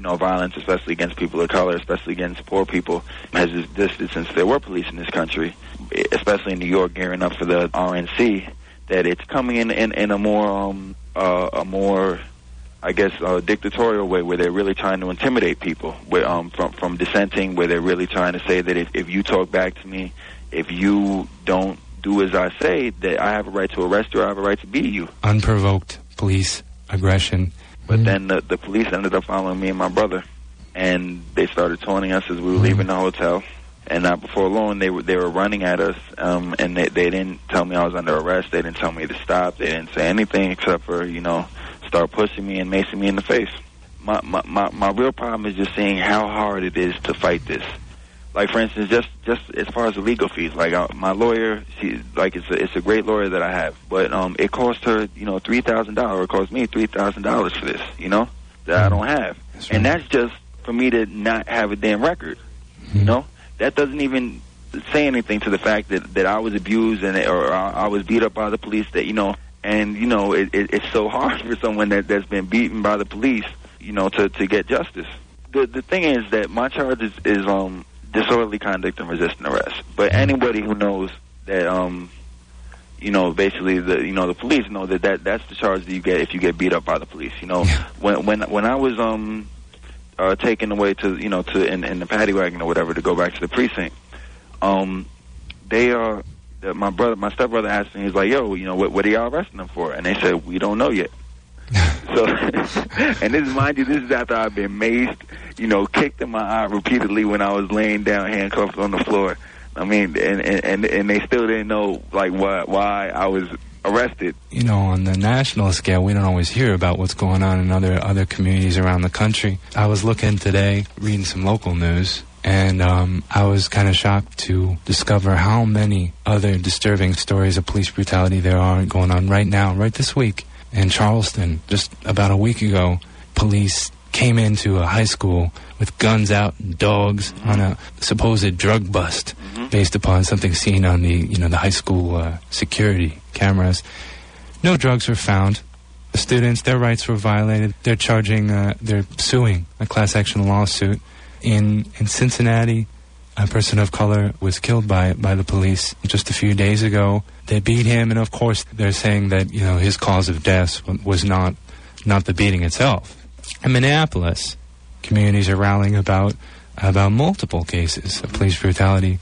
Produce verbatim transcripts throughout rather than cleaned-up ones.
know, violence, especially against people of color, especially against poor people, has existed since there were police in this country, especially in New York, gearing up for the R N C, that it's coming in, in, in a more, um, uh, a more, I guess, uh, dictatorial way, where they're really trying to intimidate people where, um, from, from dissenting, where they're really trying to say that if, if you talk back to me, if you don't do as I say, that I have a right to arrest you, or I have a right to beat you. Unprovoked police aggression. But mm. then the, the police ended up following me and my brother, and they started taunting us as we were mm. leaving the hotel. And not before long, they were they were running at us, um, and they, they didn't tell me I was under arrest. They didn't tell me to stop. They didn't say anything except for, you know, start pushing me and macing me in the face. My, my my my real problem is just seeing how hard it is to fight this. Like, for instance, just just as far as the legal fees, like uh, my lawyer, she like it's a it's a great lawyer that I have, but um, it cost her, you know, three thousand dollars. It cost me three thousand dollars for this, you know, that I don't have, that's right. And that's just for me to not have a damn record, mm-hmm. you know. That doesn't even say anything to the fact that, that I was abused and or I was beat up by the police. That, you know, and you know it, it, it's so hard for someone that that's been beaten by the police, you know, to, to get justice. The the thing is that my charge is, is um disorderly conduct and resisting arrest. But anybody who knows that um you know basically the you know the police know that, that that's the charge that you get if you get beat up by the police. You know, when when when I was um. Uh, taken away to, you know, to in, in the paddy wagon or whatever to go back to the precinct. Um, they are, uh, my brother, my stepbrother asked me, he's like, yo, you know, what, what are y'all arresting them for? And they said, we don't know yet. So, and this is, mind you, this is after I've been maced, you know, kicked in my eye repeatedly when I was laying down handcuffed on the floor. I mean, and, and, and they still didn't know, like, why, why I was arrested. You know, on the national scale, we don't always hear about what's going on in other other communities around the country. I was looking today, reading some local news, and um, I was kind of shocked to discover how many other disturbing stories of police brutality there are going on right now, right this week. In Charleston, just about a week ago, police came into a high school with guns out and dogs mm-hmm. on a supposed drug bust mm-hmm. based upon something seen on the, you know, the high school uh, security cameras. No drugs were found. The students, their rights were violated. They're charging, uh, they're suing a class action lawsuit. In in Cincinnati, a person of color was killed by by the police just a few days ago. They beat him, and of course, they're saying that, you know, his cause of death was not not the beating itself. In Minneapolis, communities are rallying about about multiple cases of police brutality.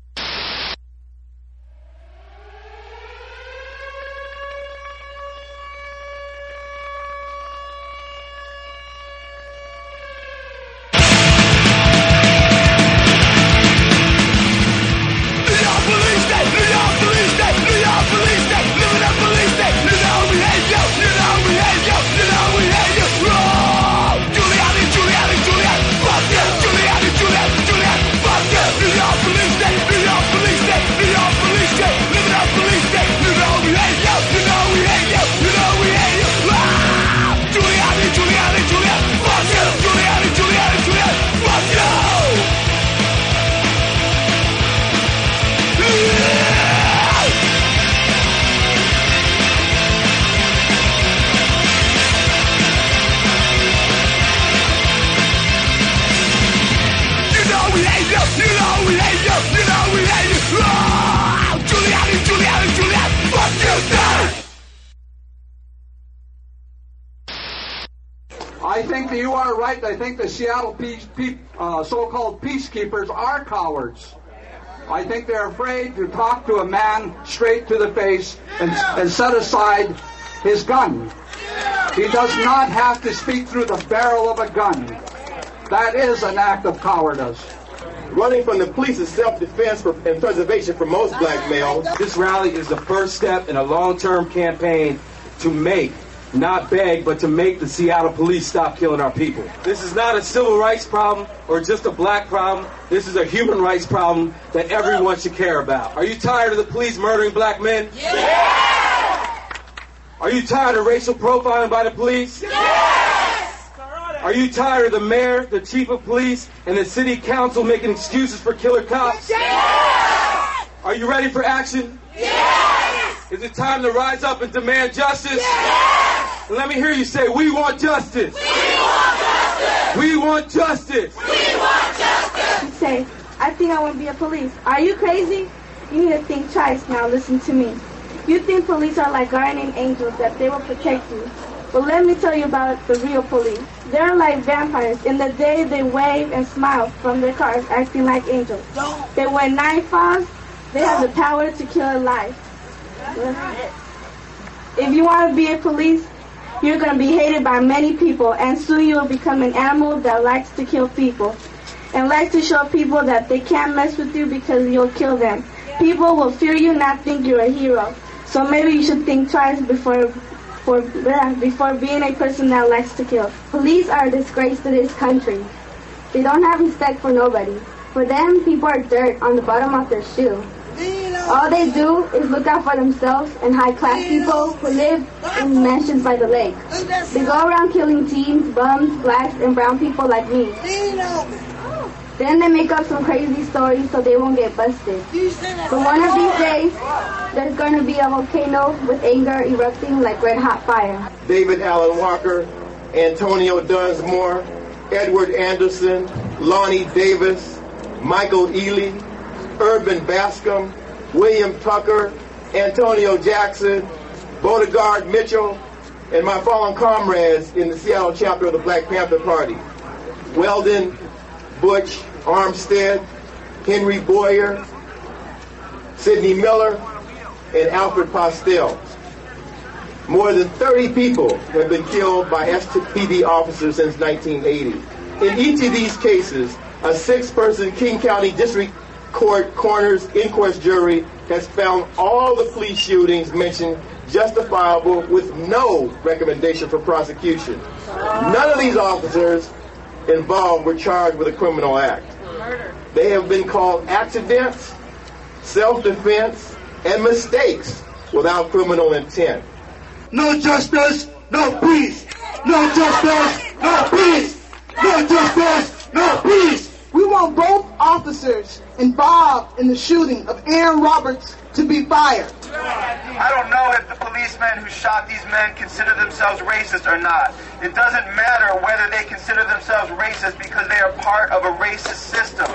I think the Seattle peace, peace, uh, so-called peacekeepers are cowards. I think they're afraid to talk to a man straight to the face and, and set aside his gun. He does not have to speak through the barrel of a gun. That is an act of cowardice. Running from the police is self-defense and preservation for most black males. This rally is the first step in a long-term campaign to make, not beg, but to make the Seattle police stop killing our people. This is not a civil rights problem or just a black problem. This is a human rights problem that everyone should care about. Are you tired of the police murdering black men? Yes! Are you tired of racial profiling by the police? Yes! Are you tired of the mayor, the chief of police, and the city council making excuses for killer cops? Yes! Are you ready for action? Yes! Is it time to rise up and demand justice? Yes! And let me hear you say, we want justice. We want justice. We want justice. We want justice. You say, I think I want to be a police. Are you crazy? You need to think twice. Now listen to me. You think police are like guardian angels, that they will protect you. But let me tell you about the real police. They're like vampires. In the day, they wave and smile from their cars, acting like angels. They wear night fogs. They have the power to kill a life. If you want to be a police, you're going to be hated by many people, and soon you will become an animal that likes to kill people and likes to show people that they can't mess with you because you'll kill them. People will fear you, not think you're a hero. So maybe you should think twice before for, before being a person that likes to kill. Police are a disgrace to this country. They don't have respect for nobody. For them, people are dirt on the bottom of their shoe. All they do is look out for themselves and high-class people who live in mansions by the lake. They go around killing teens, bums, blacks, and brown people like me. Then they make up some crazy stories so they won't get busted. But one of these days, there's going to be a volcano with anger erupting like red-hot fire. David Allen Walker, Antonio Dunsmore, Edward Anderson, Lonnie Davis, Michael Ely, Urban Bascom, William Tucker, Antonio Jackson, Beauregard Mitchell, and my fallen comrades in the Seattle chapter of the Black Panther Party. Weldon, Butch, Armstead, Henry Boyer, Sidney Miller, and Alfred Postel. More than thirty people have been killed by S P D officers since nineteen eighty. In each of these cases, a six-person King County District Court Coroner's Inquest jury has found all the police shootings mentioned justifiable with no recommendation for prosecution. None of these officers involved were charged with a criminal act. They have been called accidents, self-defense, and mistakes without criminal intent. No justice, no peace. No justice, no peace. No justice, no peace. We want both officers involved in the shooting of Aaron Roberts to be fired. I don't know if the policemen who shot these men consider themselves racist or not. It doesn't matter whether they consider themselves racist because they are part of a racist system.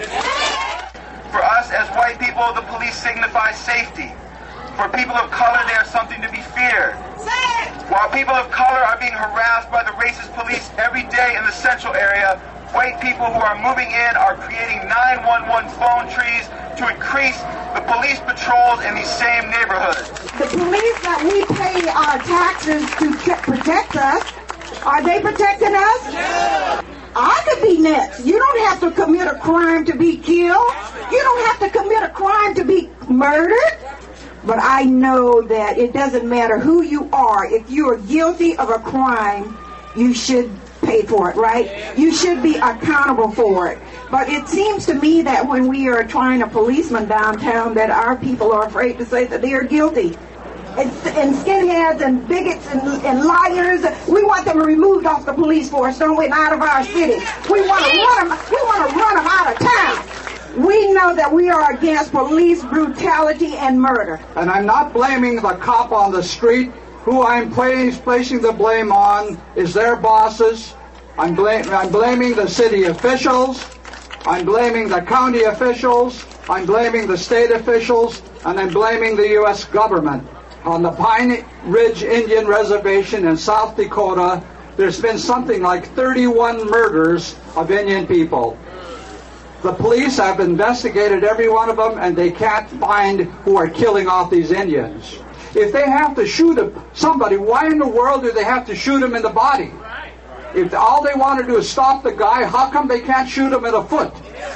For us as white people, the police signifies safety. For people of color, they are something to be feared. While people of color are being harassed by the racist police every day in the central area, white people who are moving in are creating nine one one phone trees to increase the police patrols in these same neighborhoods. The police that we pay our taxes to protect us, are they protecting us? No. I could be next. You don't have to commit a crime to be killed. You don't have to commit a crime to be murdered. But I know that it doesn't matter who you are. If you are guilty of a crime, you should pay for it, right? You should be accountable for it. But it seems to me that when we are trying a policeman downtown, that our people are afraid to say that they are guilty. And, and skinheads and bigots and, and liars, we want them removed off the police force, don't we, and out of our city. We want to run them, we want to run them out of town. We know that we are against police brutality and murder. And I'm not blaming the cop on the street. Who I'm placing the blame on is their bosses. I'm, blam- I'm blaming the city officials. I'm blaming the county officials. I'm blaming the state officials. And I'm blaming the U S government. On the Pine Ridge Indian Reservation in South Dakota, there's been something like thirty-one murders of Indian people. The police have investigated every one of them, and they can't find who are killing off these Indians. If they have to shoot somebody, why in the world do they have to shoot him in the body? If all they want to do is stop the guy, how come they can't shoot him in the foot?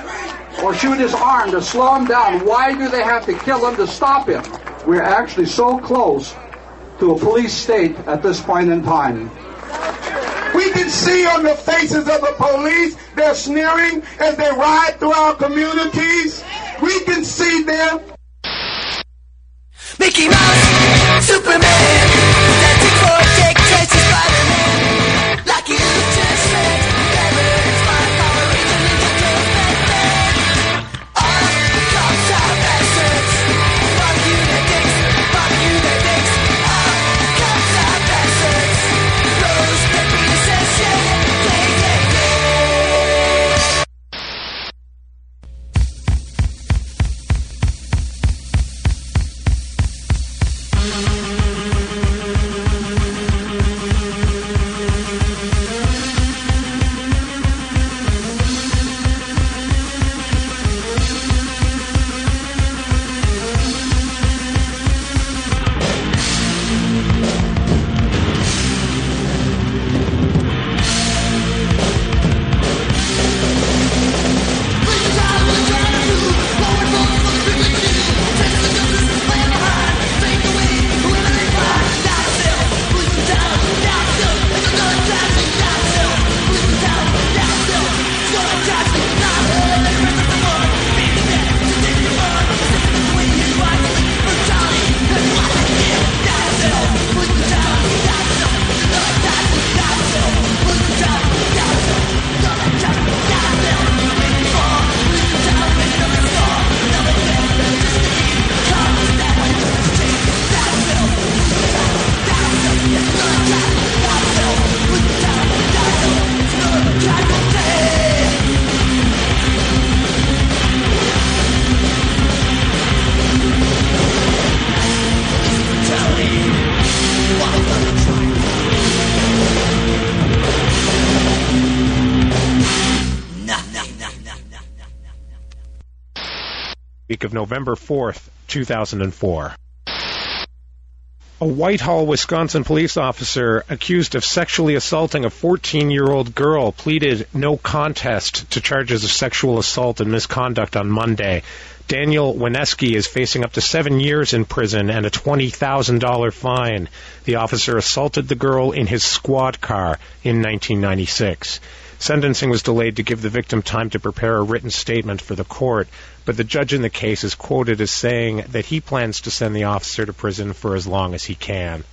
Or shoot his arm to slow him down? Why do they have to kill him to stop him? We're actually so close to a police state at this point in time. We can see on the faces of the police, they're sneering as they ride through our communities. We can see them. Mickey Mouse, Superman, Fantastic Four, Dick Tracy, Spider-Man, Lucky Luke, just Red, Batman, Spy, Power Ranger, Ninja Turtles, Batman. All cops are bastards. Fuck you, that dicks. Fuck you, that dicks. All cops are bastards. Rose, Peppy, Session, yeah, yeah, yeah. week of November fourth, two thousand four. A Whitehall, Wisconsin police officer accused of sexually assaulting a fourteen-year-old girl pleaded no contest to charges of sexual assault and misconduct on Monday. Daniel Wineski is facing up to seven years in prison and a twenty thousand dollars fine. The officer assaulted the girl in his squad car in nineteen ninety-six. Sentencing was delayed to give the victim time to prepare a written statement for the court, but the judge in the case is quoted as saying that he plans to send the officer to prison for as long as he can.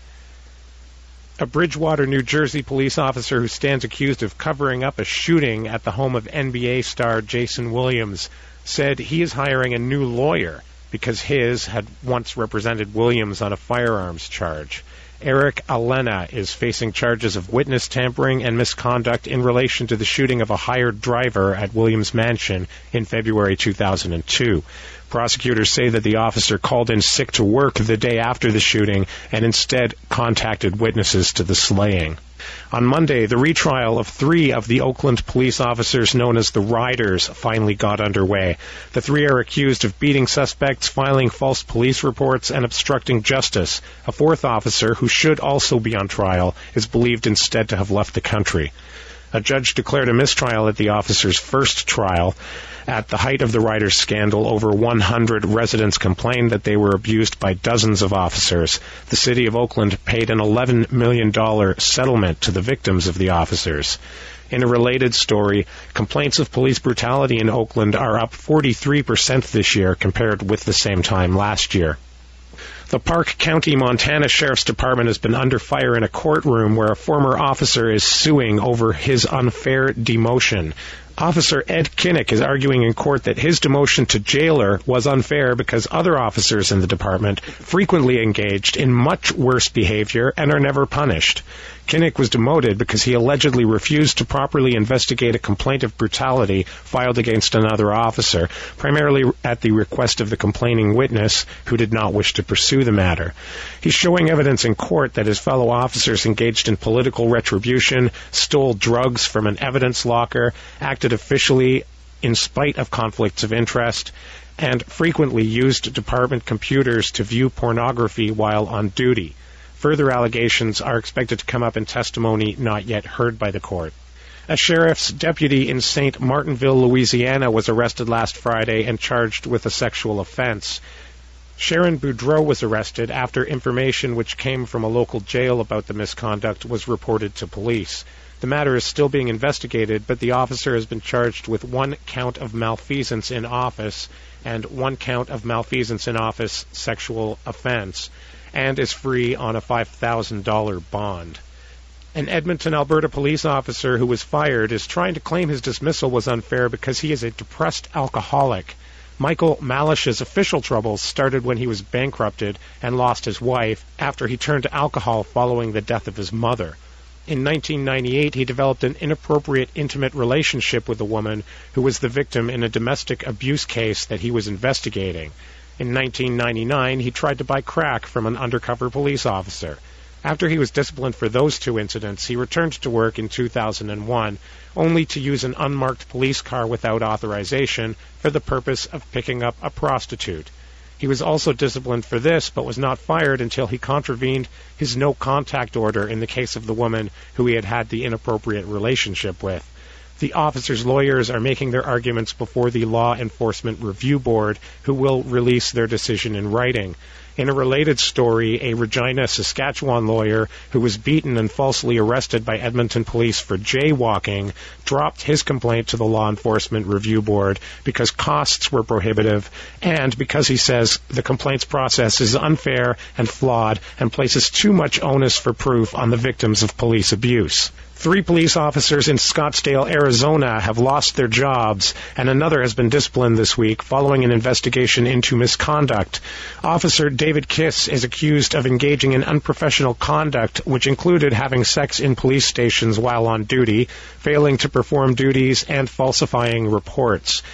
A Bridgewater, New Jersey police officer who stands accused of covering up a shooting at the home of N B A star Jason Williams said he is hiring a new lawyer because his had once represented Williams on a firearms charge. Eric Alena is facing charges of witness tampering and misconduct in relation to the shooting of a hired driver at Williams Mansion in February two thousand two. Prosecutors say that the officer called in sick to work the day after the shooting and instead contacted witnesses to the slaying. On Monday, the retrial of three of the Oakland police officers known as the Riders finally got underway. The three are accused of beating suspects, filing false police reports, and obstructing justice. A fourth officer, who should also be on trial, is believed instead to have left the country. A judge declared a mistrial at the officers' first trial. At the height of the Riders scandal, over one hundred residents complained that they were abused by dozens of officers. The city of Oakland paid an eleven million dollars settlement to the victims of the officers. In a related story, complaints of police brutality in Oakland are up forty-three percent this year compared with the same time last year. The Park County, Montana Sheriff's Department has been under fire in a courtroom where a former officer is suing over his unfair demotion. Officer Ed Kinnick is arguing in court that his demotion to jailer was unfair because other officers in the department frequently engaged in much worse behavior and are never punished. Kinnick was demoted because he allegedly refused to properly investigate a complaint of brutality filed against another officer, primarily at the request of the complaining witness, who did not wish to pursue the matter. He's showing evidence in court that his fellow officers engaged in political retribution, stole drugs from an evidence locker, acted officially in spite of conflicts of interest, and frequently used department computers to view pornography while on duty. Further allegations are expected to come up in testimony not yet heard by the court. A sheriff's deputy in Saint Martinville, Louisiana, was arrested last Friday and charged with a sexual offense. Sharon Boudreau was arrested after information which came from a local jail about the misconduct was reported to police. The matter is still being investigated, but the officer has been charged with one count of malfeasance in office and one count of malfeasance in office sexual offense, and is free on a five thousand dollars bond. An Edmonton, Alberta police officer who was fired is trying to claim his dismissal was unfair because he is a depressed alcoholic. Michael Malish's official troubles started when he was bankrupted and lost his wife after he turned to alcohol following the death of his mother. In nineteen ninety-eight, he developed an inappropriate intimate relationship with a woman who was the victim in a domestic abuse case that he was investigating. In nineteen ninety-nine, he tried to buy crack from an undercover police officer. After he was disciplined for those two incidents, he returned to work in two thousand one, only to use an unmarked police car without authorization for the purpose of picking up a prostitute. He was also disciplined for this, but was not fired until he contravened his no-contact order in the case of the woman who he had had the inappropriate relationship with. The officers' lawyers are making their arguments before the Law Enforcement Review Board, who will release their decision in writing. In a related story, a Regina, Saskatchewan lawyer who was beaten and falsely arrested by Edmonton police for jaywalking dropped his complaint to the Law Enforcement Review Board because costs were prohibitive and because he says the complaints process is unfair and flawed and places too much onus for proof on the victims of police abuse. Three police officers in Scottsdale, Arizona have lost their jobs, and another has been disciplined this week following an investigation into misconduct. Officer David Kiss is accused of engaging in unprofessional conduct, which included having sex in police stations while on duty, failing to perform duties, and falsifying reports.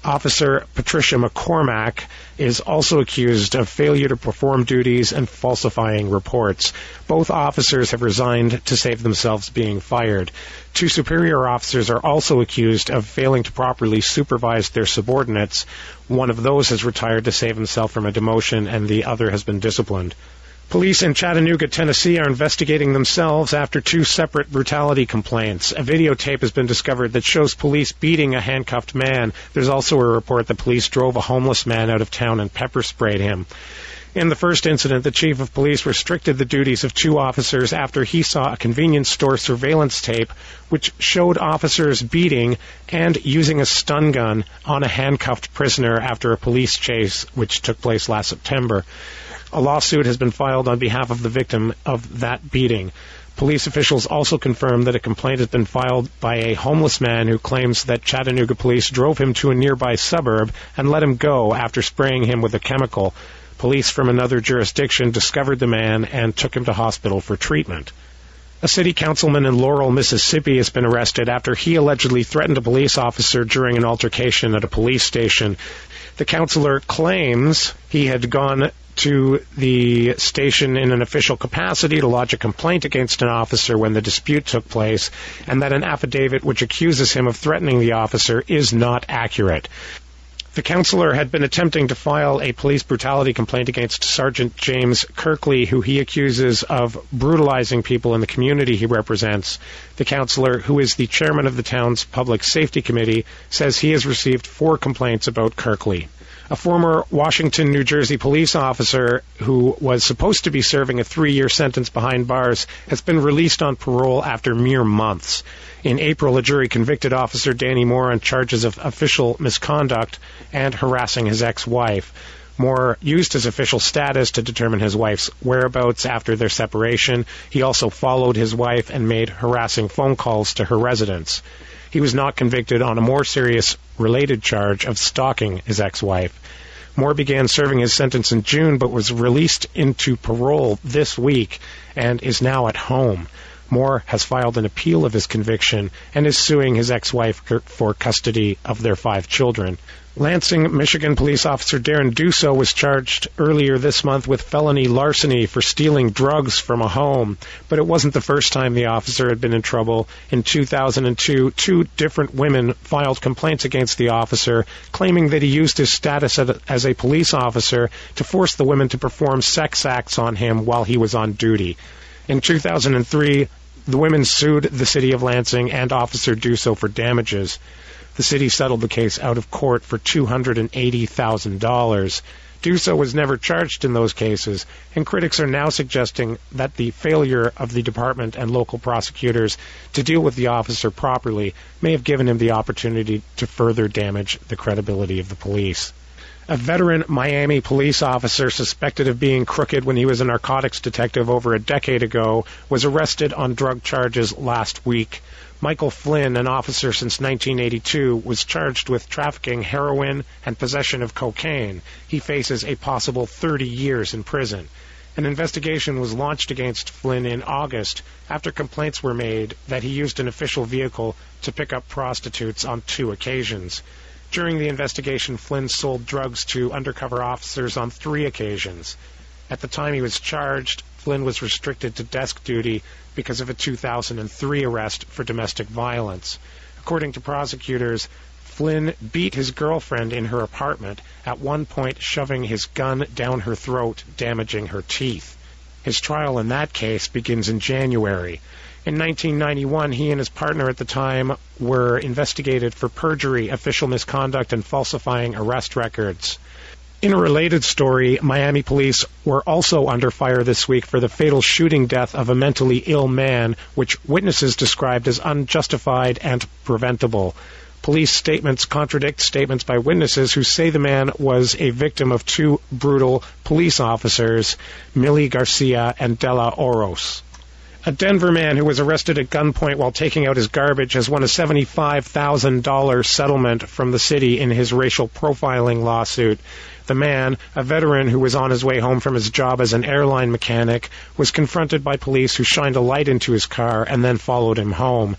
Officer Patricia McCormack is also accused of failure to perform duties and falsifying reports. Both officers have resigned to save themselves being fired. Two superior officers are also accused of failing to properly supervise their subordinates. One of those has retired to save himself from a demotion, and the other has been disciplined. Police in Chattanooga, Tennessee are investigating themselves after two separate brutality complaints. A videotape has been discovered that shows police beating a handcuffed man. There's also a report that police drove a homeless man out of town and pepper sprayed him. In the first incident, the chief of police restricted the duties of two officers after he saw a convenience store surveillance tape which showed officers beating and using a stun gun on a handcuffed prisoner after a police chase which took place last September. A lawsuit has been filed on behalf of the victim of that beating. Police officials also confirmed that a complaint has been filed by a homeless man who claims that Chattanooga police drove him to a nearby suburb and let him go after spraying him with a chemical. Police from another jurisdiction discovered the man and took him to hospital for treatment. A city councilman in Laurel, Mississippi has been arrested after he allegedly threatened a police officer during an altercation at a police station. The councilor claims he had gone to the station in an official capacity to lodge a complaint against an officer when the dispute took place, and that an affidavit which accuses him of threatening the officer is not accurate. The councilor had been attempting to file a police brutality complaint against Sergeant James Kirkley, who he accuses of brutalizing people in the community he represents. The councilor, who is the chairman of the town's Public Safety Committee, says he has received four complaints about Kirkley. A former Washington, New Jersey police officer who was supposed to be serving a three-year sentence behind bars has been released on parole after mere months. In April, a jury convicted Officer Danny Moore on charges of official misconduct and harassing his ex-wife. Moore used his official status to determine his wife's whereabouts after their separation. He also followed his wife and made harassing phone calls to her residence. He was not convicted on a more serious related charge of stalking his ex-wife. Moore began serving his sentence in June but was released into parole this week and is now at home. Moore has filed an appeal of his conviction and is suing his ex-wife for custody of their five children. Lansing, Michigan police officer Darren Dusso was charged earlier this month with felony larceny for stealing drugs from a home, but it wasn't the first time the officer had been in trouble. In two thousand two, two different women filed complaints against the officer, claiming that he used his status as a police officer to force the women to perform sex acts on him while he was on duty. In two thousand three, the women sued the city of Lansing and Officer Dusso for damages. The city settled the case out of court for two hundred eighty thousand dollars. Dusso was never charged in those cases, and critics are now suggesting that the failure of the department and local prosecutors to deal with the officer properly may have given him the opportunity to further damage the credibility of the police. A veteran Miami police officer suspected of being crooked when he was a narcotics detective over a decade ago was arrested on drug charges last week. Michael Flynn, an officer since nineteen eighty-two, was charged with trafficking heroin and possession of cocaine. He faces a possible thirty years in prison. An investigation was launched against Flynn in August after complaints were made that he used an official vehicle to pick up prostitutes on two occasions. During the investigation, Flynn sold drugs to undercover officers on three occasions. At the time he was charged, Flynn was restricted to desk duty because of a two thousand three arrest for domestic violence. According to prosecutors, Flynn beat his girlfriend in her apartment, at one point shoving his gun down her throat, damaging her teeth. His trial in that case begins in January. In nineteen ninety-one, he and his partner at the time were investigated for perjury, official misconduct, and falsifying arrest records. In a related story, Miami police were also under fire this week for the fatal shooting death of a mentally ill man, which witnesses described as unjustified and preventable. Police statements contradict statements by witnesses who say the man was a victim of two brutal police officers, Millie Garcia and Della Oros. A Denver man who was arrested at gunpoint while taking out his garbage has won a seventy-five thousand dollars settlement from the city in his racial profiling lawsuit. The man, a veteran who was on his way home from his job as an airline mechanic, was confronted by police who shined a light into his car and then followed him home.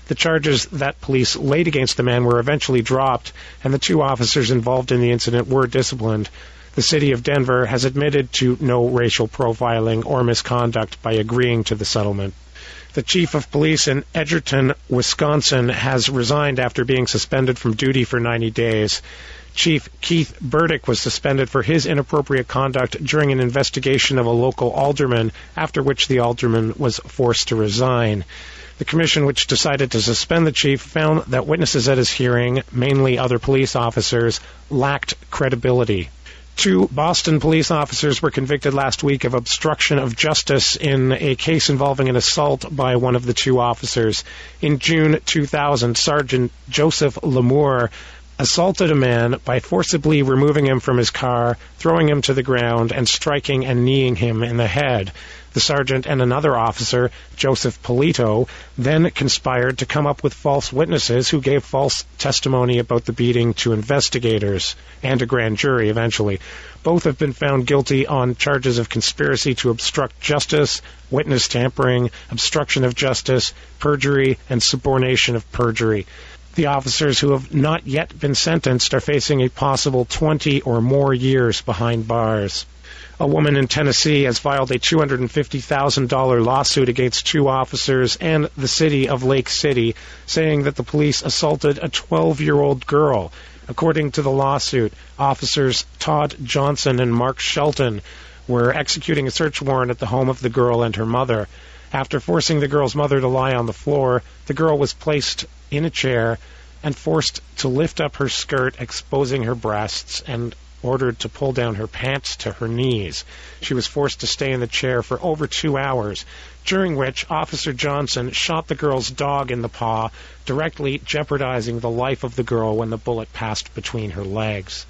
The charges that police laid against the man were eventually dropped, and the two officers involved in the incident were disciplined. The city of Denver has admitted to no racial profiling or misconduct by agreeing to the settlement. The chief of police in Edgerton, Wisconsin, has resigned after being suspended from duty for ninety days. Chief Keith Burdick was suspended for his inappropriate conduct during an investigation of a local alderman, after which the alderman was forced to resign. The commission, which decided to suspend the chief, found that witnesses at his hearing, mainly other police officers, lacked credibility. Two Boston police officers were convicted last week of obstruction of justice in a case involving an assault by one of the two officers. In June two thousand, Sergeant Joseph Lamour assaulted a man by forcibly removing him from his car, throwing him to the ground, and striking and kneeing him in the head. The sergeant and another officer, Joseph Polito, then conspired to come up with false witnesses who gave false testimony about the beating to investigators and a grand jury eventually. Both have been found guilty on charges of conspiracy to obstruct justice, witness tampering, obstruction of justice, perjury, and subornation of perjury. The officers who have not yet been sentenced are facing a possible twenty or more years behind bars. A woman in Tennessee has filed a two hundred fifty thousand dollars lawsuit against two officers and the city of Lake City, saying that the police assaulted a twelve-year-old girl. According to the lawsuit, officers Todd Johnson and Mark Shelton were executing a search warrant at the home of the girl and her mother. After forcing the girl's mother to lie on the floor, the girl was placed in a chair and forced to lift up her skirt, exposing her breasts, and ordered to pull down her pants to her knees. She was forced to stay in the chair for over two hours, during which Officer Johnson shot the girl's dog in the paw, directly jeopardizing the life of the girl when the bullet passed between her legs.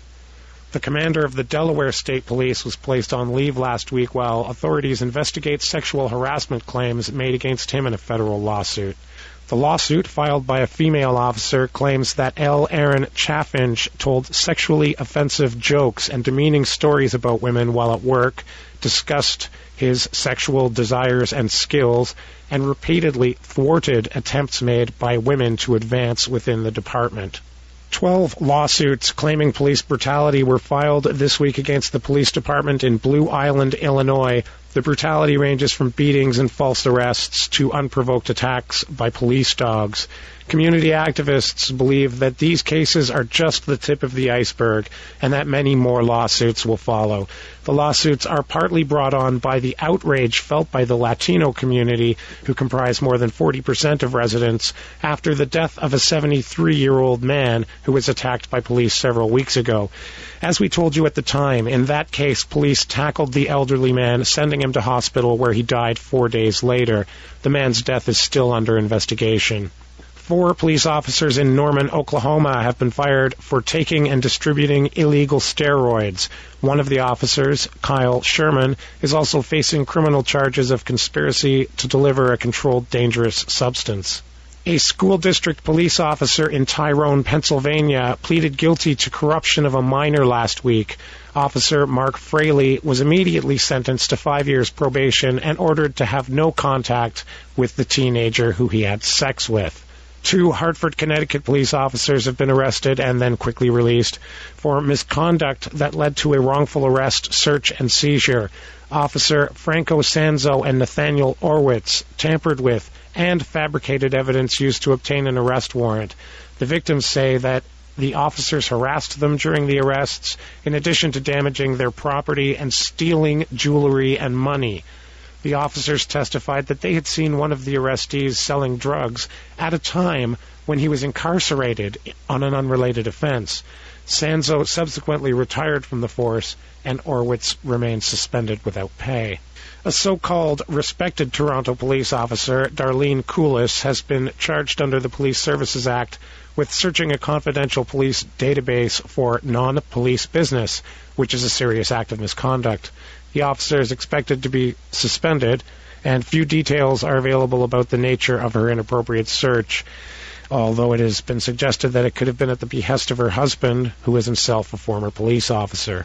The commander of the Delaware State Police was placed on leave last week while authorities investigate sexual harassment claims made against him in a federal lawsuit. The lawsuit, filed by a female officer, claims that L. Aaron Chaffinch told sexually offensive jokes and demeaning stories about women while at work, discussed his sexual desires and skills, and repeatedly thwarted attempts made by women to advance within the department. Twelve lawsuits claiming police brutality were filed this week against the police department in Blue Island, Illinois. The brutality ranges from beatings and false arrests to unprovoked attacks by police dogs. Community activists believe that these cases are just the tip of the iceberg and that many more lawsuits will follow. The lawsuits are partly brought on by the outrage felt by the Latino community, who comprise more than forty percent of residents, after the death of a seventy-three-year-old man who was attacked by police several weeks ago. As we told you at the time, in that case, police tackled the elderly man, sending him to hospital where he died four days later. The man's death is still under investigation. Four police officers in Norman, Oklahoma have been fired for taking and distributing illegal steroids. One of the officers, Kyle Sherman, is also facing criminal charges of conspiracy to deliver a controlled dangerous substance. A school district police officer in Tyrone, Pennsylvania, pleaded guilty to corruption of a minor last week. Officer Mark Fraley was immediately sentenced to five years probation and ordered to have no contact with the teenager who he had sex with. Two Hartford, Connecticut police officers have been arrested and then quickly released for misconduct that led to a wrongful arrest, search, and seizure. Officer Franco Sanzo and Nathaniel Orwitz tampered with and fabricated evidence used to obtain an arrest warrant. The victims say that the officers harassed them during the arrests, in addition to damaging their property and stealing jewelry and money. The officers testified that they had seen one of the arrestees selling drugs at a time when he was incarcerated on an unrelated offense. Sanzo subsequently retired from the force, and Orwitz remains suspended without pay. A so-called respected Toronto police officer, Darlene Coulis, has been charged under the Police Services Act with searching a confidential police database for non-police business, which is a serious act of misconduct. The officer is expected to be suspended, and few details are available about the nature of her inappropriate search, although it has been suggested that it could have been at the behest of her husband, who is himself a former police officer.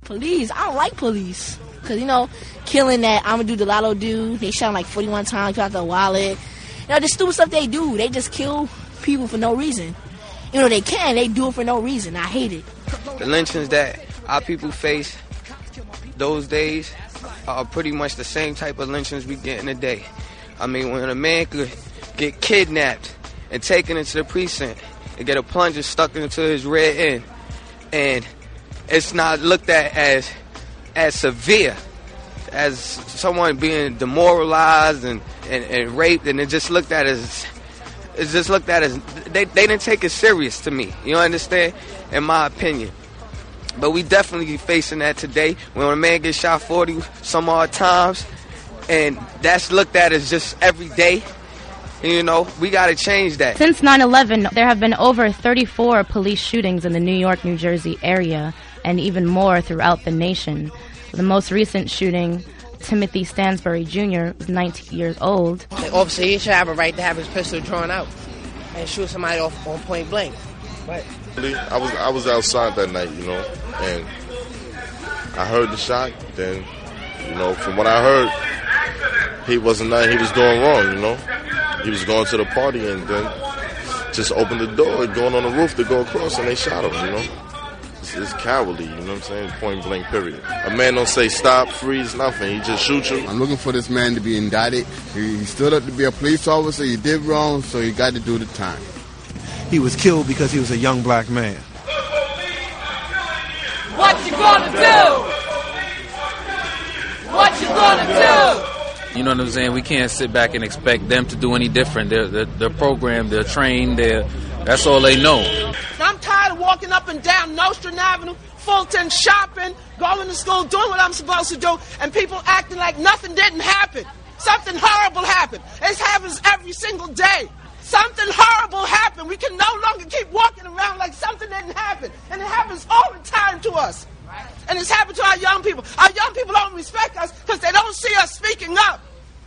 Police? I don't like police. Because, you know, killing that I'm going to do the lotto dude, they shot him like forty-one times, got the wallet. You know, the stupid stuff they do. They just kill people for no reason. You know, they can. They do it for no reason. I hate it. The lynchings that our people face those days are pretty much the same type of lynchings we get today. I mean, when a man could get kidnapped and taken into the precinct and get a plunger stuck into his rear end, and it's not looked at as as severe as someone being demoralized and, and, and raped, and it just looked at as it's just looked at as they, they didn't take it serious to me. You understand? In my opinion. But we definitely facing that today when a man gets shot forty some odd times, and that's looked at as just every day. You know, we got to change that. Since nine eleven, there have been over thirty-four police shootings in the New York, New Jersey area, and even more throughout the nation. The most recent shooting, Timothy Stansbury Junior was nineteen years old. The officer, he should have a right to have his pistol drawn out and shoot somebody off on point blank. Right. I was I was outside that night, you know, and I heard the shot. Then, you know, from what I heard, he wasn't nothing he was doing wrong, you know. He was going to the party and then just opened the door, going on the roof to go across, and they shot him, you know. It's, it's cowardly, you know what I'm saying? Point blank, period. A man don't say stop, freeze, nothing. He just shoots you. I'm looking for this man to be indicted. He, he stood up to be a police officer. He did wrong, so he got to do the time. He was killed because he was a young black man. What you gonna do? What you gonna do? You know what I'm saying? We can't sit back and expect them to do any different. They're, they're, they're programmed, they're trained, they're, that's all they know. I'm tired of walking up and down Nostrand Avenue, Fulton, shopping, going to school, doing what I'm supposed to do, and people acting like nothing didn't happen. Something horrible happened. It happens every single day. Something horrible happened. We can no longer keep walking around like something didn't happen. And it happens all the time to us. And it's happened to our young people. Our young people don't respect us because they don't see us speaking up.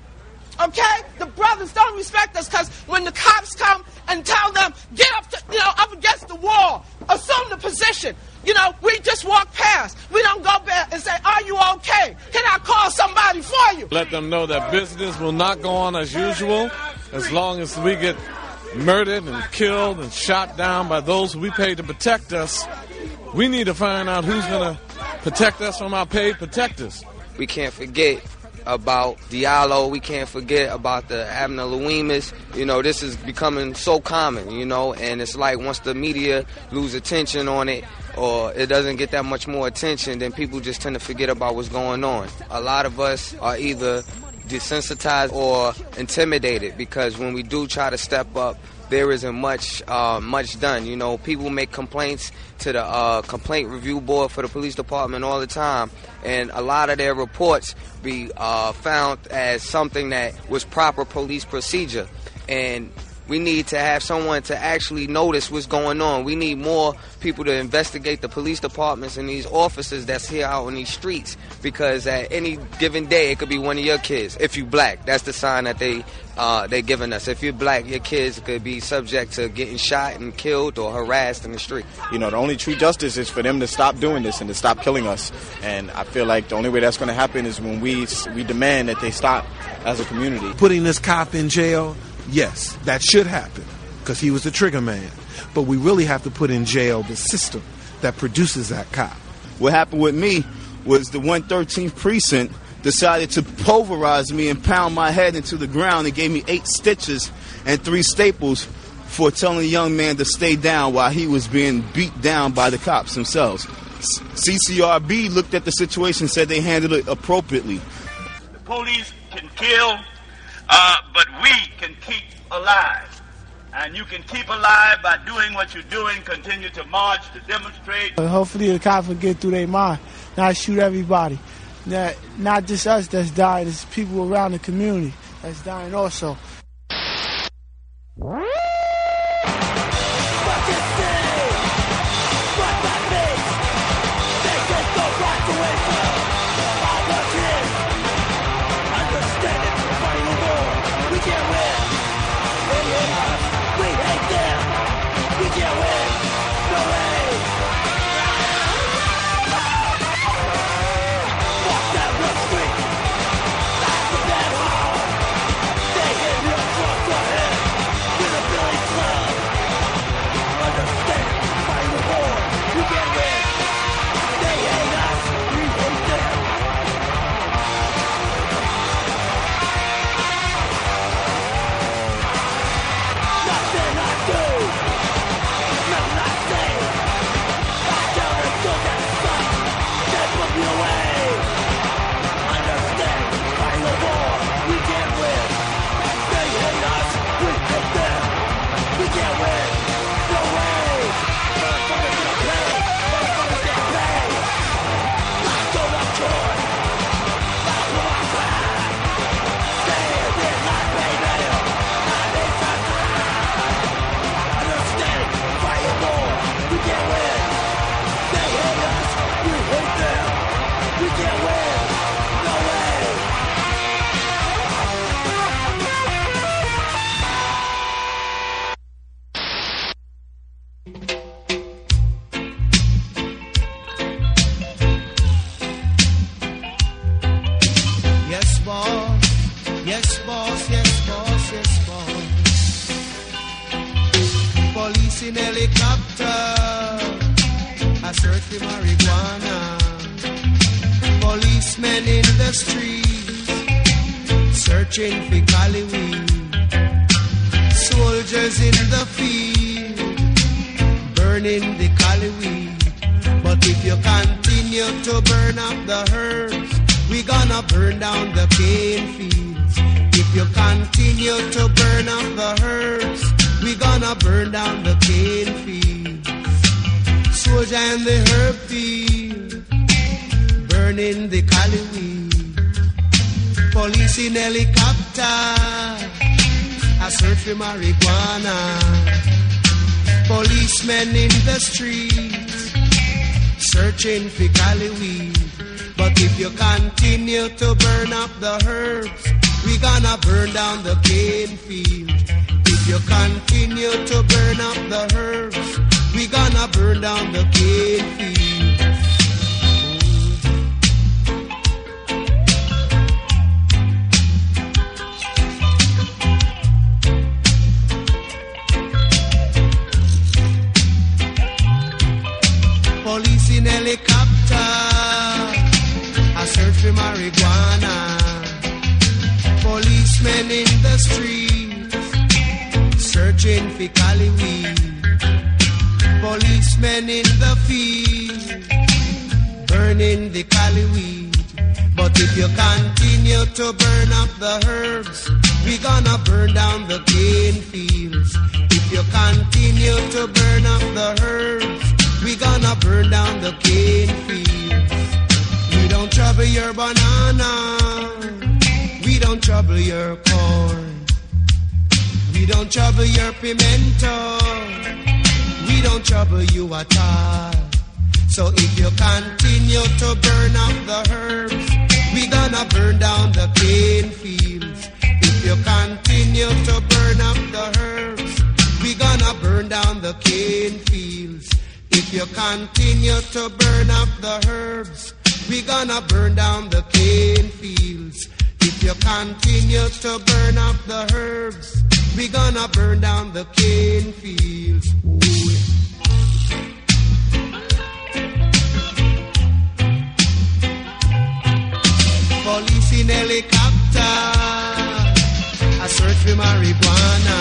Okay? The brothers don't respect us because when the cops come and tell them, get up to, you know, up against the wall, assume the position. You know, we just walk past. We don't go back and say, are you okay? Can I call somebody for you? Let them know that business will not go on as usual as long as we get murdered and killed and shot down by those we pay to protect us. We need to find out who's going to protect us from our paid protectors. We can't forget about Diallo. We can't forget about the Abner Louimas. You know, this is becoming so common, you know, and it's like once the media lose attention on it or it doesn't get that much more attention, then people just tend to forget about what's going on. A lot of us are either desensitized or intimidated because when we do try to step up, there isn't much uh, much done. You know, people make complaints to the uh, complaint review board for the police department all the time, and a lot of their reports be uh, found as something that was proper police procedure. And we need to have someone to actually notice what's going on. We need more people to investigate the police departments and these officers that's here out on these streets, because at any given day it could be one of your kids. If you black, that's the sign that they uh, they're giving us. If you're black, your kids could be subject to getting shot and killed or harassed in the street. You know, the only true justice is for them to stop doing this and to stop killing us. And I feel like the only way that's going to happen is when we we demand that they stop as a community. Putting this cop in jail, yes, that should happen because he was the trigger man. But we really have to put in jail the system that produces that cop. What happened with me was the one thirteenth precinct decided to pulverize me and pound my head into the ground and gave me eight stitches and three staples for telling a young man to stay down while he was being beat down by the cops themselves. C C R B looked at the situation and said they handled it appropriately. The police can kill, uh, but we can keep alive. And you can keep alive by doing what you're doing, continue to march, to demonstrate. Hopefully the cops will get through their mind, not shoot everybody. Not, not just us that's dying, it's people around the community that's dying also. Yes, boss, yes, boss, yes, boss. Police in helicopter, a search for marijuana. Policemen in the streets, searching for cali weed. Soldiers in the field, burning the cali weed. But if you continue to burn up the herbs, we gonna burn down the cane fields. If you continue to burn up the herbs, we gonna burn down the cane fields. Soldier in the herb field, burning the cali weed. Police in helicopter, a search for marijuana. Policemen in the streets, searching for cali weed. But if you continue to burn up the herbs, we gonna burn down the cane field. If you continue to burn up the herbs, we gonna burn down the cane field. Police in helicopter, a search for marijuana. Policemen in the streets, searching for cali weed. Policemen in the field, burning the cali weed. But if you continue to burn up the herbs, we gonna burn down the cane fields. If you continue to burn up the herbs, we gonna burn down the cane fields. We don't trouble your banana, we don't trouble your corn. We don't trouble your pimento, we don't trouble you at all. So if you continue to burn up the herbs, we gonna burn down the cane fields. If you continue to burn up the herbs, we gonna burn down the cane fields. If you continue to burn up the herbs, we gonna burn down the cane fields. If you continue to burn up the herbs, we gonna burn down the cane fields. Ooh. Police in helicopter, a search for marijuana.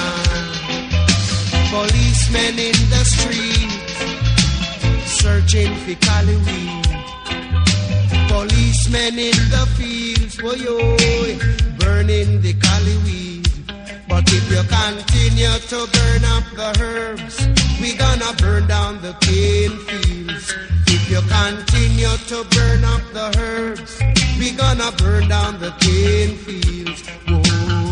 Policemen in the streets, searching for cali weed. Policemen in the fields, oh yo, burning the cali weed. But if you continue to burn up the herbs, we gonna burn down the cane fields. If you continue to burn up the herbs, we gonna burn down the cane fields. Whoa.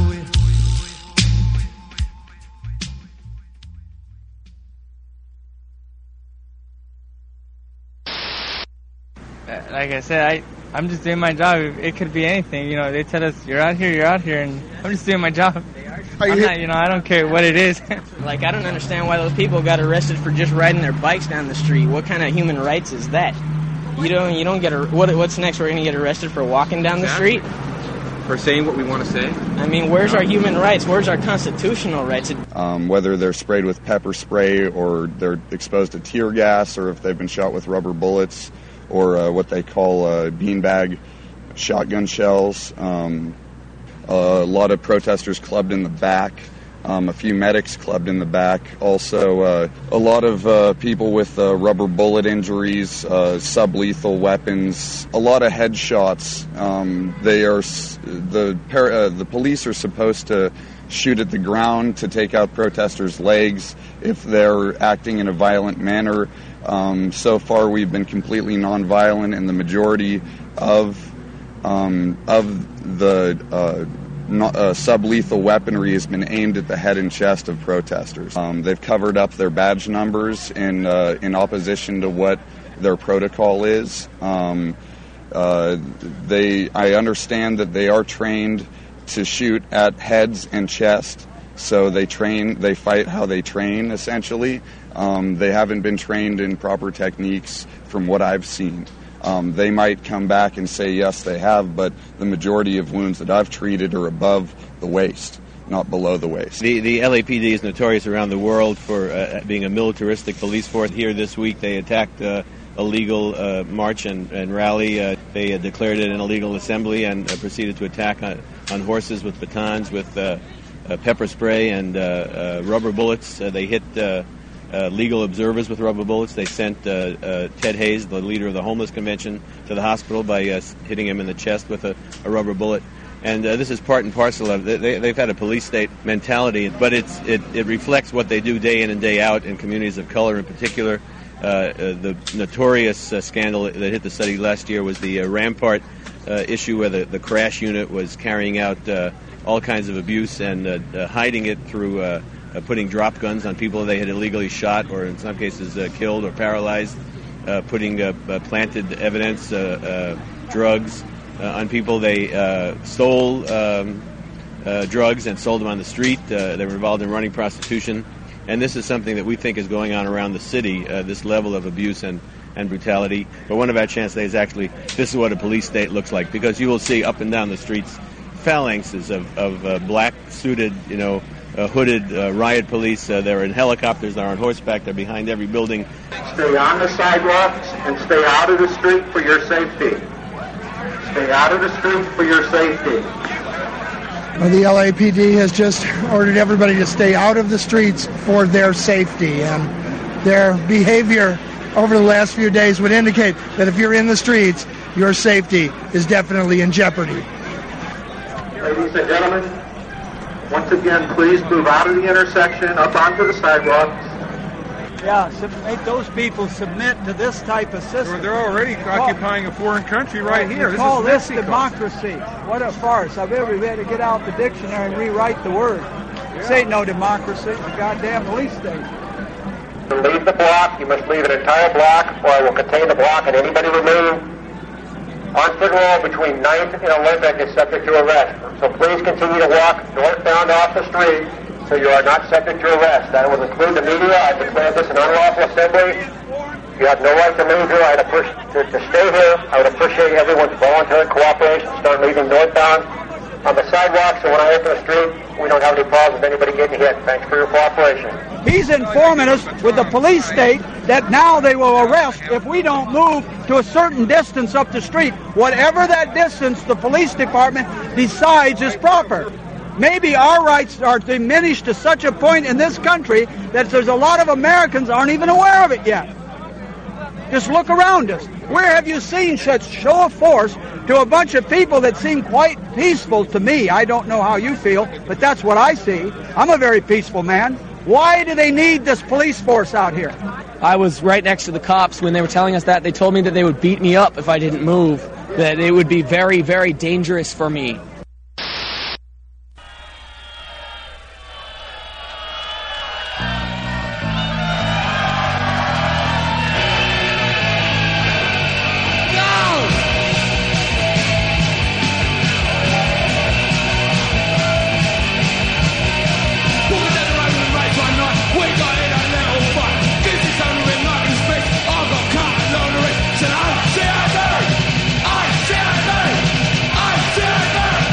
Like I said, I, I'm just doing my job. It could be anything. You know, they tell us, you're out here, you're out here, and I'm just doing my job. I'm not, you know, I don't care what it is. Like, I don't understand why those people got arrested for just riding their bikes down the street. What kind of human rights is that? You don't, you don't get, a, what, what's next? We're going to get arrested for walking down the street? For saying what we want to say? I mean, where's our human rights? Where's our constitutional rights? Um, whether they're sprayed with pepper spray or they're exposed to tear gas or if they've been shot with rubber bullets or uh, what they call uh, beanbag shotgun shells. Um, a lot of protesters clubbed in the back. Um, a few medics clubbed in the back. Also, uh, a lot of uh, people with uh, rubber bullet injuries, uh, sublethal weapons, a lot of headshots. Um, they are the par- uh, the police are supposed to shoot at the ground to take out protesters' legs if they're acting in a violent manner. Um, so far, we've been completely nonviolent, and the majority of um, of the uh, no, uh, sublethal weaponry has been aimed at the head and chest of protesters. Um, they've covered up their badge numbers in uh, in opposition to what their protocol is. Um, uh, they, I understand that they are trained to shoot at heads and chest. So they train, they fight how they train, essentially. Um, they haven't been trained in proper techniques from what I've seen. Um, they might come back and say, yes, they have, but the majority of wounds that I've treated are above the waist, not below the waist. The, the L A P D is notorious around the world for uh, being a militaristic police force. Here this week they attacked uh, a legal uh, march and, and rally. Uh, they uh, declared it an illegal assembly and uh, proceeded to attack on, on horses with batons, with uh, uh, pepper spray and uh, uh, rubber bullets. Uh, they hit uh, uh, legal observers with rubber bullets. They sent uh, uh, Ted Hayes, the leader of the homeless convention, to the hospital by uh, hitting him in the chest with a, a rubber bullet. And uh, this is part and parcel of it. They, they've had a police state mentality, but it's, it, it reflects what they do day in and day out in communities of color in particular. Uh, uh, the notorious uh, scandal that hit the city last year was the uh, Rampart uh, issue where the, the crash unit was carrying out uh, all kinds of abuse and uh, uh, hiding it through uh, uh, putting drop guns on people they had illegally shot or in some cases uh, killed or paralyzed, uh, putting uh, uh, planted evidence, uh, uh, drugs uh, on people. They uh, stole um, uh, drugs and sold them on the street. Uh, they were involved in running prostitution. And this is something that we think is going on around the city, uh, this level of abuse and, and brutality. But one of our chants today is actually, this is what a police state looks like, because you will see up and down the streets phalanxes of, of uh, black-suited, you know, uh, hooded uh, riot police. Uh, they're in helicopters, they're on horseback, they're behind every building. Stay on the sidewalks and stay out of the street for your safety. Stay out of the street for your safety. The L A P D has just ordered everybody to stay out of the streets for their safety, and their behavior over the last few days would indicate that if you're in the streets, your safety is definitely in jeopardy. Ladies and gentlemen, once again, please move out of the intersection, up onto the sidewalks. Yeah, sub- make those people submit to this type of system. They're already occupying a foreign country right here. We This call is this Mexico. democracy. What a farce. I bet we had to get out the dictionary and rewrite the word. This ain't no democracy. It's a goddamn police state. To leave the block, you must leave an entire block, or I will contain the block and anybody removed. Onford Road between ninth and Olympic is subject to arrest. So please continue to walk northbound off the street so you are not subject to arrest. That will include the media. I declare this an unlawful assembly. You have no right to leave here. I'd appreciate to, to stay here. I would appreciate everyone's voluntary cooperation. Start leaving northbound on the sidewalk, so when I enter the street, we don't have any problems with anybody getting hit. Thanks for your cooperation. He's informing us with the police state that now they will arrest if we don't move to a certain distance up the street. Whatever that distance the police department decides is proper. Maybe our rights are diminished to such a point in this country that there's a lot of Americans aren't even aware of it yet. Just look around us. Where have you seen such show of force to a bunch of people that seem quite peaceful to me? I don't know how you feel, but that's what I see. I'm a very peaceful man. Why do they need this police force out here? I was right next to the cops when they were telling us that. They told me that they would beat me up if I didn't move, that it would be very, very dangerous for me. I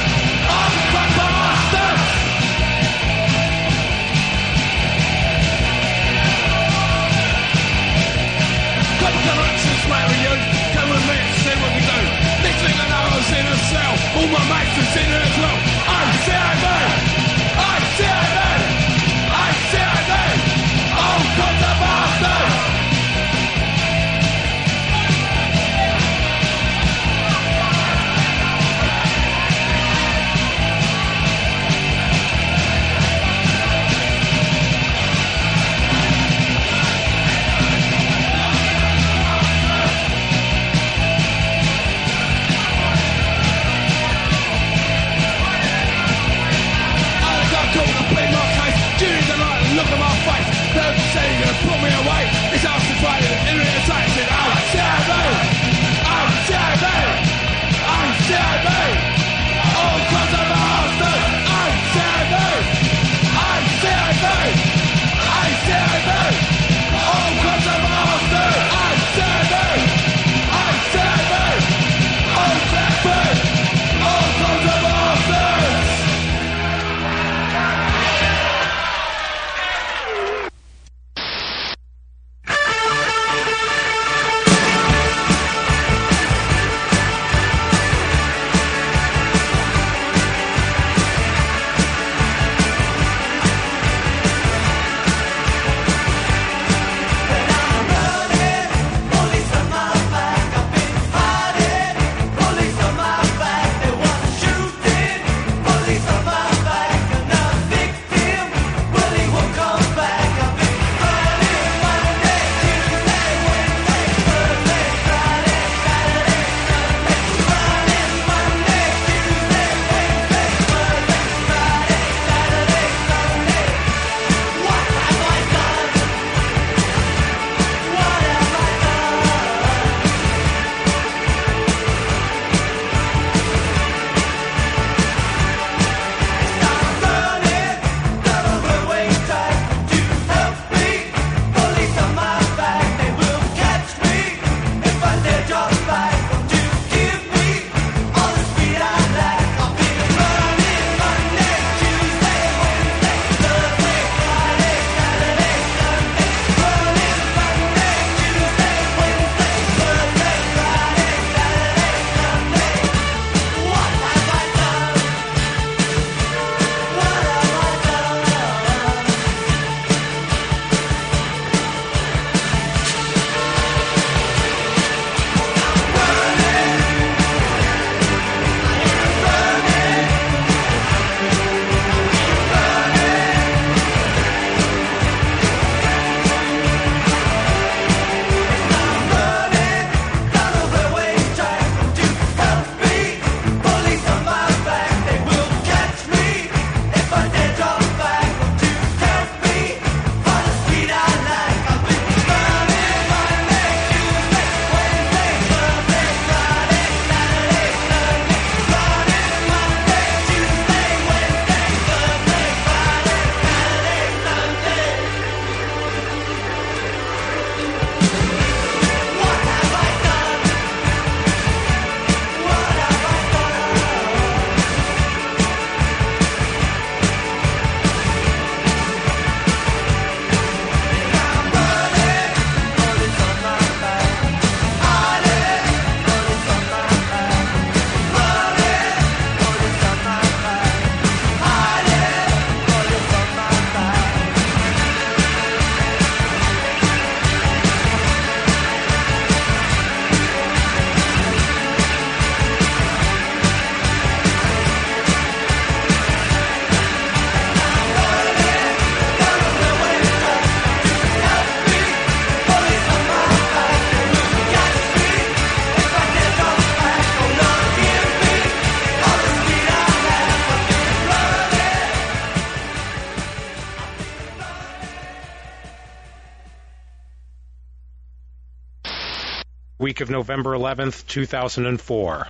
week of November eleventh, two thousand four.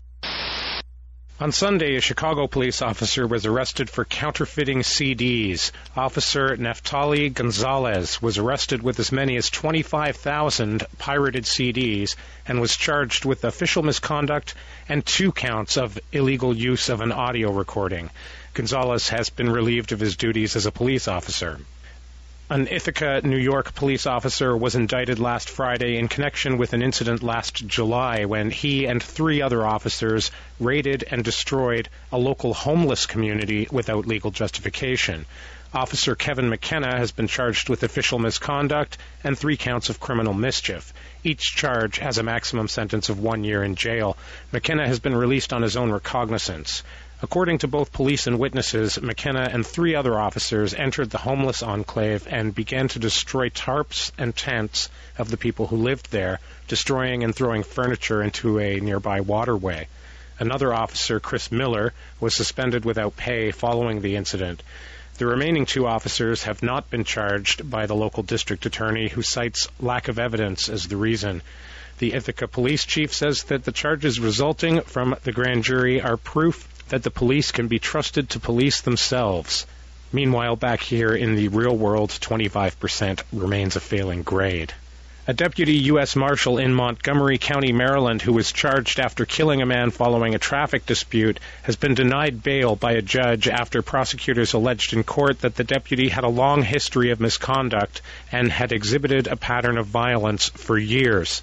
On Sunday, a Chicago police officer was arrested for counterfeiting C Ds. Officer Neftali Gonzalez was arrested with as many as twenty-five thousand pirated C Ds and was charged with official misconduct and two counts of illegal use of an audio recording. Gonzalez has been relieved of his duties as a police officer. An Ithaca, New York police officer was indicted last Friday in connection with an incident last July when he and three other officers raided and destroyed a local homeless community without legal justification. Officer Kevin McKenna has been charged with official misconduct and three counts of criminal mischief. Each charge has a maximum sentence of one year in jail. McKenna has been released on his own recognizance. According to both police and witnesses, McKenna and three other officers entered the homeless enclave and began to destroy tarps and tents of the people who lived there, destroying and throwing furniture into a nearby waterway. Another officer, Chris Miller, was suspended without pay following the incident. The remaining two officers have not been charged by the local district attorney, who cites lack of evidence as the reason. The Ithaca police chief says that the charges resulting from the grand jury are proof that the police can be trusted to police themselves. Meanwhile, back here in the real world, twenty-five percent remains a failing grade. A deputy U S Marshal in Montgomery County, Maryland, who was charged after killing a man following a traffic dispute, has been denied bail by a judge after prosecutors alleged in court that the deputy had a long history of misconduct and had exhibited a pattern of violence for years.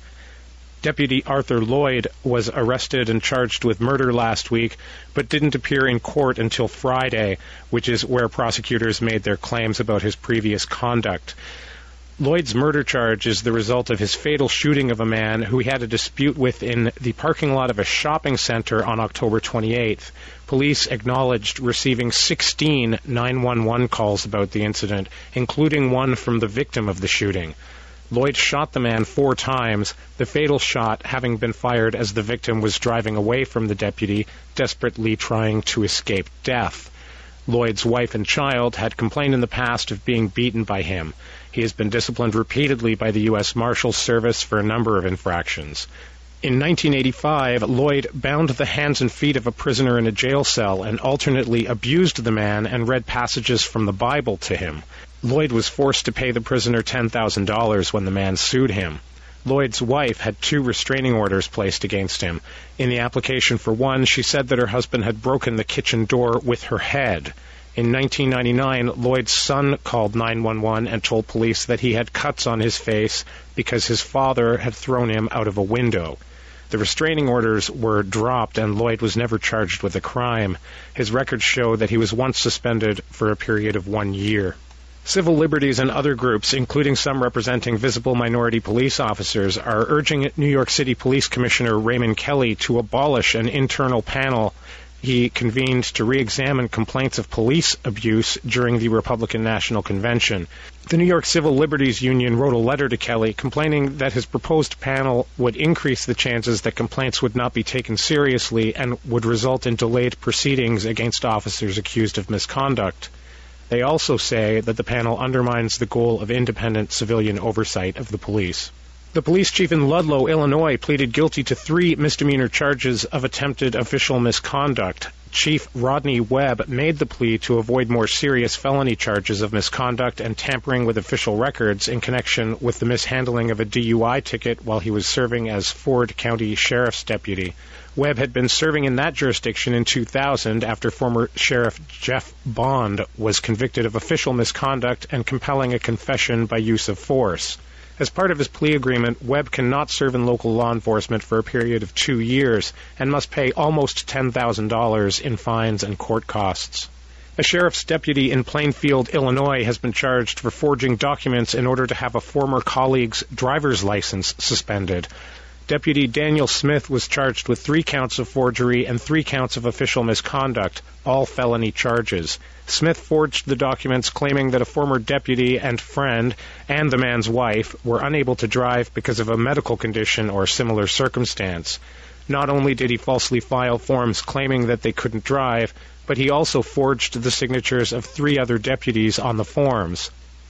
Deputy Arthur Lloyd was arrested and charged with murder last week, but didn't appear in court until Friday, which is where prosecutors made their claims about his previous conduct. Lloyd's murder charge is the result of his fatal shooting of a man who he had a dispute with in the parking lot of a shopping center on October twenty-eighth. Police acknowledged receiving sixteen nine one one calls about the incident, including one from the victim of the shooting. Lloyd shot the man four times, the fatal shot having been fired as the victim was driving away from the deputy, desperately trying to escape death. Lloyd's wife and child had complained in the past of being beaten by him. He has been disciplined repeatedly by the U S Marshals Service for a number of infractions. In nineteen eighty-five, Lloyd bound the hands and feet of a prisoner in a jail cell and alternately abused the man and read passages from the Bible to him. Lloyd was forced to pay the prisoner ten thousand dollars when the man sued him. Lloyd's wife had two restraining orders placed against him. In the application for one, she said that her husband had broken the kitchen door with her head. In nineteen ninety-nine, Lloyd's son called nine one one and told police that he had cuts on his face because his father had thrown him out of a window. The restraining orders were dropped and Lloyd was never charged with a crime. His records show that he was once suspended for a period of one year. Civil liberties and other groups, including some representing visible minority police officers, are urging New York City Police Commissioner Raymond Kelly to abolish an internal panel he convened to re-examine complaints of police abuse during the Republican National Convention. The New York Civil Liberties Union wrote a letter to Kelly complaining that his proposed panel would increase the chances that complaints would not be taken seriously and would result in delayed proceedings against officers accused of misconduct. They also say that the panel undermines the goal of independent civilian oversight of the police. The police chief in Ludlow, Illinois, pleaded guilty to three misdemeanor charges of attempted official misconduct. Chief Rodney Webb made the plea to avoid more serious felony charges of misconduct and tampering with official records in connection with the mishandling of a D U I ticket while he was serving as Ford County Sheriff's deputy. Webb had been serving in that jurisdiction in two thousand after former Sheriff Jeff Bond was convicted of official misconduct and compelling a confession by use of force. As part of his plea agreement, Webb cannot serve in local law enforcement for a period of two years and must pay almost ten thousand dollars in fines and court costs. A sheriff's deputy in Plainfield, Illinois, has been charged for forging documents in order to have a former colleague's driver's license suspended. Deputy Daniel Smith was charged with three counts of forgery and three counts of official misconduct, all felony charges. Smith forged the documents claiming that a former deputy and friend and the man's wife were unable to drive because of a medical condition or similar circumstance. Not only did he falsely file forms claiming that they couldn't drive, but he also forged the signatures of three other deputies on the forms.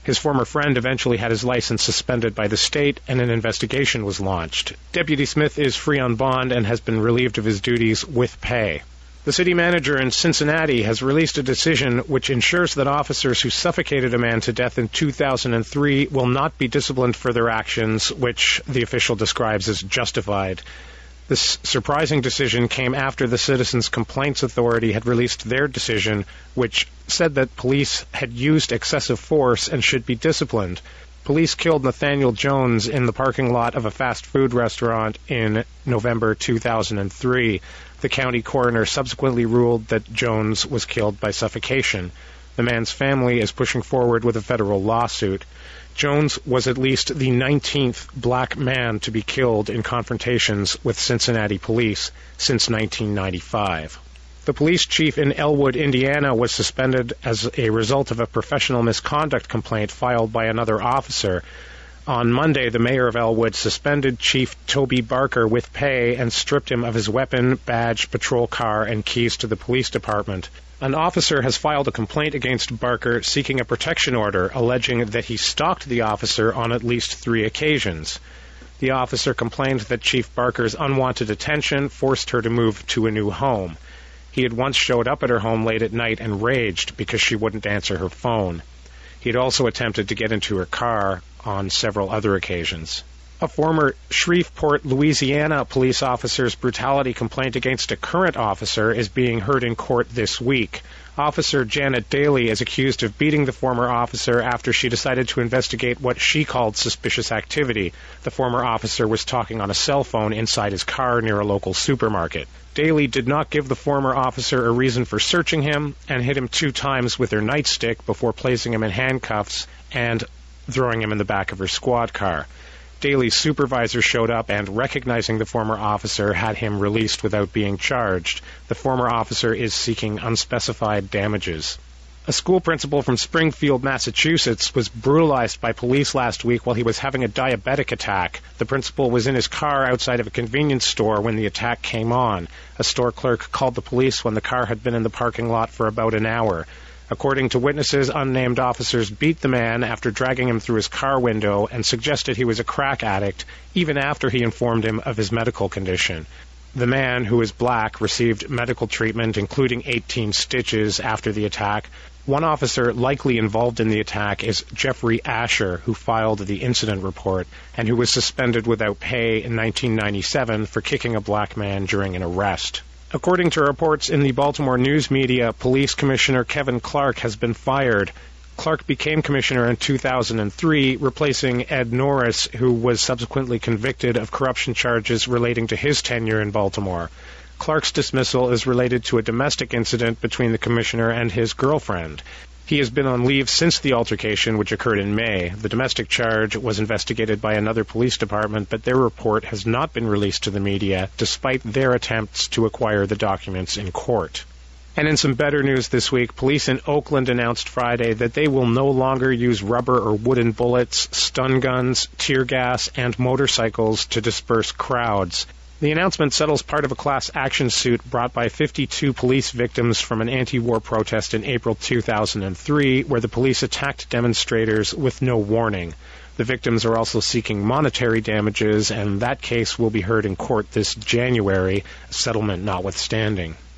His former friend eventually had his license suspended by the state, and an investigation was launched. Deputy Smith is free on bond and has been relieved of his duties with pay. The city manager in Cincinnati has released a decision which ensures that officers who suffocated a man to death in two thousand three will not be disciplined for their actions, which the official describes as justified. This surprising decision came after the Citizens Complaints Authority had released their decision, which said that police had used excessive force and should be disciplined. Police killed Nathaniel Jones in the parking lot of a fast food restaurant in November two thousand three. The county coroner subsequently ruled that Jones was killed by suffocation. The man's family is pushing forward with a federal lawsuit. Jones was at least the nineteenth black man to be killed in confrontations with Cincinnati police since nineteen ninety-five. The police chief in Elwood, Indiana, was suspended as a result of a professional misconduct complaint filed by another officer. On Monday, the mayor of Elwood suspended Chief Toby Barker with pay and stripped him of his weapon, badge, patrol car, and keys to the police department. An officer has filed a complaint against Barker seeking a protection order, alleging that he stalked the officer on at least three occasions. The officer complained that Chief Barker's unwanted attention forced her to move to a new home. He had once showed up at her home late at night and raged because she wouldn't answer her phone. He had also attempted to get into her car on several other occasions. A former Shreveport, Louisiana police officer's brutality complaint against a current officer is being heard in court this week. Officer Janet Daly is accused of beating the former officer after she decided to investigate what she called suspicious activity. The former officer was talking on a cell phone inside his car near a local supermarket. Daly did not give the former officer a reason for searching him and hit him two times with her nightstick before placing him in handcuffs and throwing him in the back of her squad car. Daly's supervisor showed up and, recognizing the former officer, had him released without being charged. The former officer is seeking unspecified damages. A school principal from Springfield, Massachusetts, was brutalized by police last week while he was having a diabetic attack. The principal was in his car outside of a convenience store when the attack came on. A store clerk called the police when the car had been in the parking lot for about an hour. According to witnesses, unnamed officers beat the man after dragging him through his car window and suggested he was a crack addict, even after he informed him of his medical condition. The man, who is black, received medical treatment, including eighteen stitches, after the attack. One officer likely involved in the attack is Jeffrey Asher, who filed the incident report, and who was suspended without pay in nineteen ninety-seven for kicking a black man during an arrest. According to reports in the Baltimore news media, Police Commissioner Kevin Clark has been fired. Clark became commissioner in two thousand three, replacing Ed Norris, who was subsequently convicted of corruption charges relating to his tenure in Baltimore. Clark's dismissal is related to a domestic incident between the commissioner and his girlfriend. He has been on leave since the altercation, which occurred in May. The domestic charge was investigated by another police department, but their report has not been released to the media, despite their attempts to acquire the documents in court. And in some better news this week, police in Oakland announced Friday that they will no longer use rubber or wooden bullets, stun guns, tear gas, and motorcycles to disperse crowds. The announcement settles part of a class action suit brought by fifty-two police victims from an anti-war protest in April two thousand three, where the police attacked demonstrators with no warning. The victims are also seeking monetary damages, and that case will be heard in court this January, settlement notwithstanding.